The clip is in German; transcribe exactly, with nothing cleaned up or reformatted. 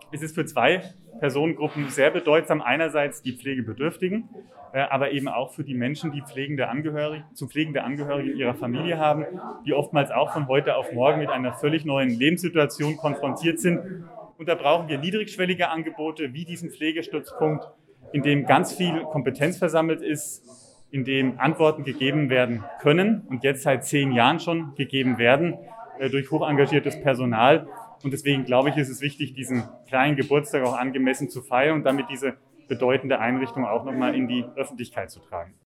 Es ist für zwei Personengruppen sehr bedeutsam. Einerseits die Pflegebedürftigen, äh, aber eben auch für die Menschen, die pflegende Angehörige, zu pflegende Angehörige in ihrer Familie haben, die oftmals auch von heute auf morgen mit einer völlig neuen Lebenssituation konfrontiert sind. Und da brauchen wir niedrigschwellige Angebote wie diesen Pflegestützpunkt, in dem ganz viel Kompetenz versammelt ist, in dem Antworten gegeben werden können und jetzt seit zehn Jahren schon gegeben werden äh, durch hochengagiertes Personal. Und deswegen glaube ich, ist es wichtig, diesen kleinen Geburtstag auch angemessen zu feiern und damit diese bedeutende Einrichtung auch nochmal in die Öffentlichkeit zu tragen.